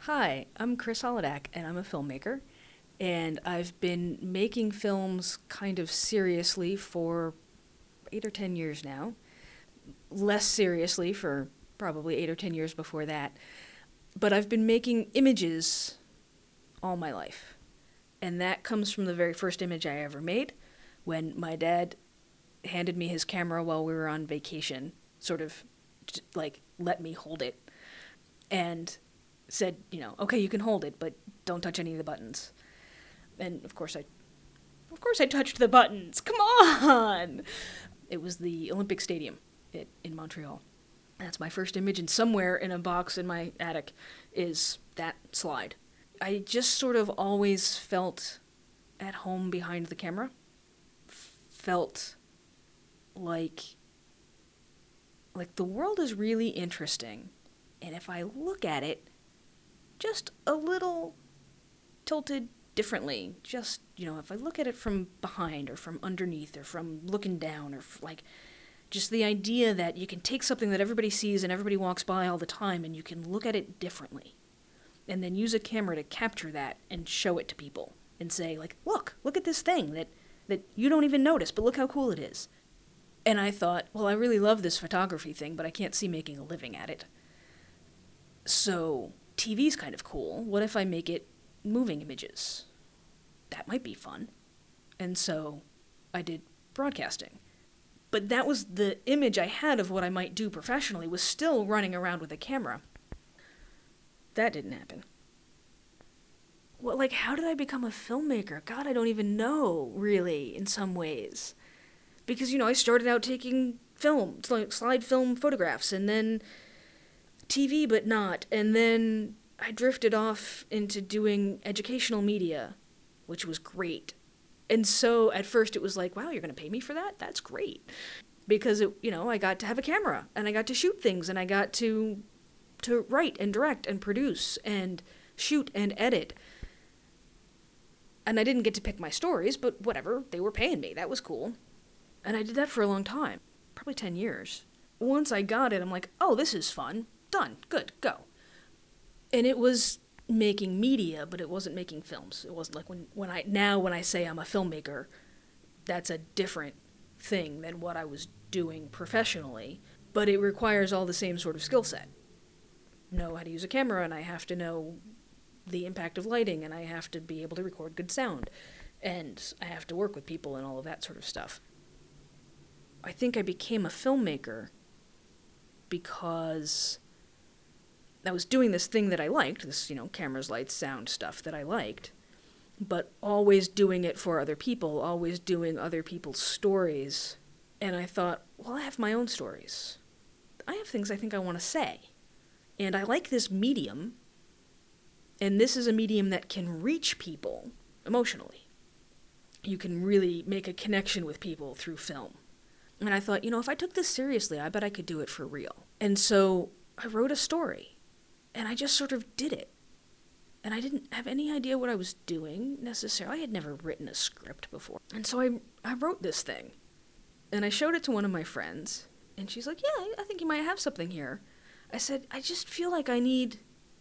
Hi, I'm Chris Holodak, and I'm a filmmaker. And I've been making films kind of seriously for 8 or 10 years now. Less seriously for probably 8 or 10 years before that. But I've been making images all my life. And that comes from the very first image I ever made when my dad handed me his camera while we were on vacation, sort of like let me hold it. And said, okay, you can hold it, but don't touch any of the buttons. And of course I touched the buttons. Come on! It was the Olympic Stadium in Montreal. That's my first image, and somewhere in a box in my attic is that slide. I just sort of always felt at home behind the camera. Felt like the world is really interesting, and if I look at it just a little tilted differently, just, if I look at it from behind or from underneath or from looking down or just the idea that you can take something that everybody sees and everybody walks by all the time and you can look at it differently and then use a camera to capture that and show it to people and say, look at this thing that you don't even notice, but look how cool it is. And I thought, well, I really love this photography thing, but I can't see making a living at it. So TV's kind of cool. What if I make it moving images? That might be fun. And so I did broadcasting. But that was the image I had of what I might do professionally, was still running around with a camera. That didn't happen. Well, how did I become a filmmaker? God, I don't even know, really, in some ways. Because, I started out taking film, slide film photographs, and then TV, but not. And then I drifted off into doing educational media, which was great. And so at first it was like, wow, you're going to pay me for that? That's great. Because, I got to have a camera, and I got to shoot things, and I got to write and direct and produce and shoot and edit. And I didn't get to pick my stories, but whatever, they were paying me. That was cool. And I did that for a long time, probably 10 years. Once I got it, I'm like, oh, this is fun. Done. Good. Go. And it was making media, but it wasn't making films. It wasn't like when I say I'm a filmmaker, that's a different thing than what I was doing professionally. But it requires all the same sort of skill set. Know how to use a camera, and I have to know the impact of lighting, and I have to be able to record good sound, and I have to work with people and all of that sort of stuff. I think I became a filmmaker because I was doing this thing that I liked, this, cameras, lights, sound stuff that I liked, but always doing it for other people, always doing other people's stories. And I thought, well, I have my own stories. I have things I think I want to say. And I like this medium, and this is a medium that can reach people emotionally. You can really make a connection with people through film. And I thought, if I took this seriously, I bet I could do it for real. And so I wrote a story, and I just sort of did it. And I didn't have any idea what I was doing, necessarily. I had never written a script before. And so I wrote this thing, and I showed it to one of my friends, and she's like, yeah, I think you might have something here. I said, I just feel like I need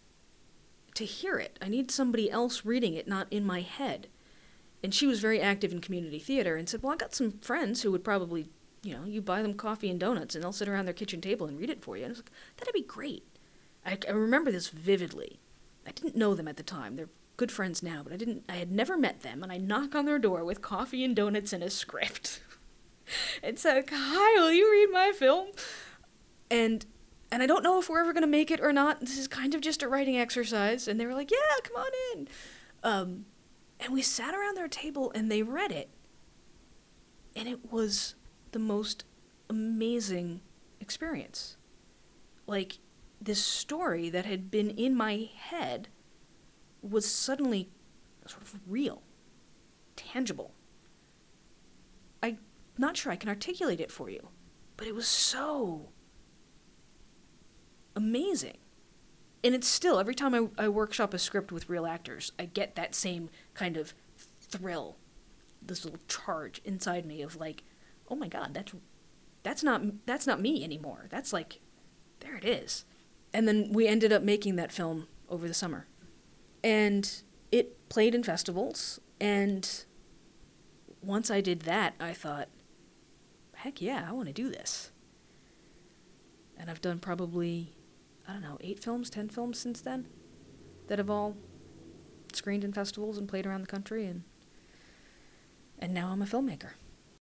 to hear it. I need somebody else reading it, not in my head. And she was very active in community theater and said, well, I got some friends who would probably, you buy them coffee and donuts and they'll sit around their kitchen table and read it for you. And I was like, that'd be great. I remember this vividly. I didn't know them at the time. They're good friends now, but I had never met them. And I knock on their door with coffee and donuts and a script. And said, hi, will you read my film? And I don't know if we're ever going to make it or not. This is kind of just a writing exercise. And they were like, yeah, come on in. And we sat around their table and they read it. And it was the most amazing experience. This story that had been in my head was suddenly sort of real, tangible. I'm not sure I can articulate it for you, but it was so amazing. And it's still, every time I workshop a script with real actors, I get that same kind of thrill, this little charge inside me of oh my God, that's not me anymore. That's there it is. And then we ended up making that film over the summer. And it played in festivals, and once I did that, I thought, heck yeah, I want to do this. And I've done probably, 8 films, 10 films since then that have all screened in festivals and played around the country, and now I'm a filmmaker.